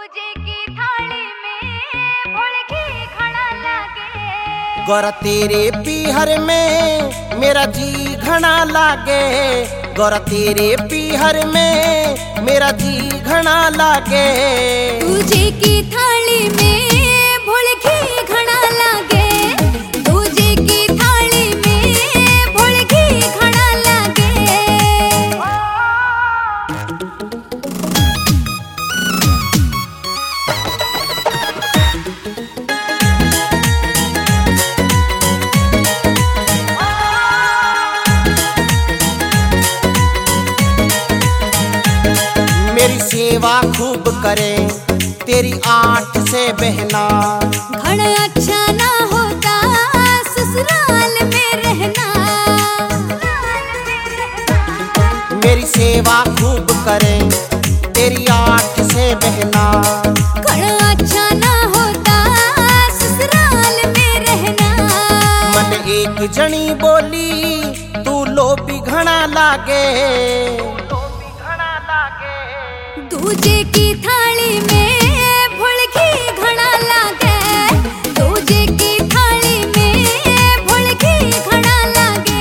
दूजे की थाली में भुलकी खड़ा लागे। गौरा तेरे पीहर में मेरा जी घना लागे। गौरा तेरे पीहर में मेरा जी घना लागे। दूजे की थाली में भुलकी खड़ा लागे। दूजे की थाली में भुलकी खड़ा लागे। मेरी सेवा खूब करे तेरी आठ से बहना। घड़ा अच्छा ना होता ससुराल में रहना। मेरी सेवा खूब करे तेरी आठ से बहना। घड़ा अच्छा ना होता ससुराल में रहना। मन एक जनी बोली तू लोभी घना लागे। दूजे की थाली में भुलकी घड़ा लागे। दूजे की थाली में भुलकी घड़ा लागे।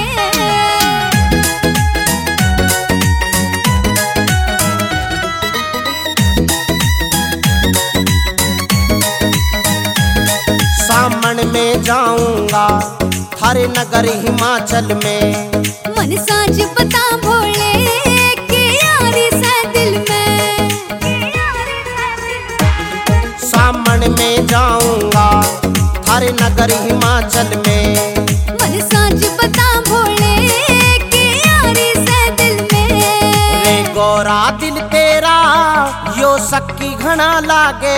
सामन में जाऊंगा थारे नगर हिमाचल में। मन साज बता भोले के यारी से दिल में। सामन में जाऊंगा थारे नगर हिमाचल में। मन साज बता भोले के यारी से दिल में। रे गौरा दिल तेरा यो सक्की घना लागे।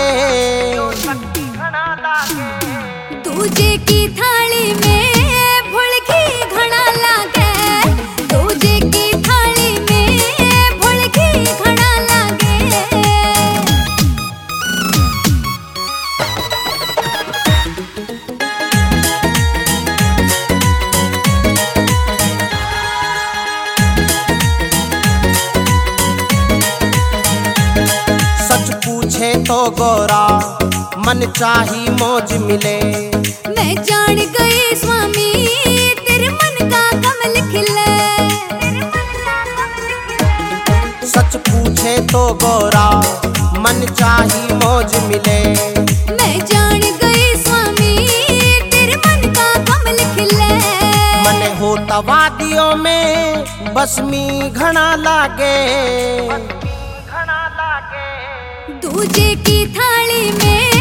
दूजे की थाली में भुलकी घड़ा लागे। दूजे की थाली में भुलकी घड़ा लागे। सच पूछे तो गौरा मन चाही मौज मिले। मैं जान गई स्वामी तेरे मन का कमल खिले। सच पूछे तो गौरा मन चाही मौज मिले। मैं जान गई स्वामी तेरे मन का कमल खिले। मन होता वादियों में बसमी घना लागे। दूजे की थाली में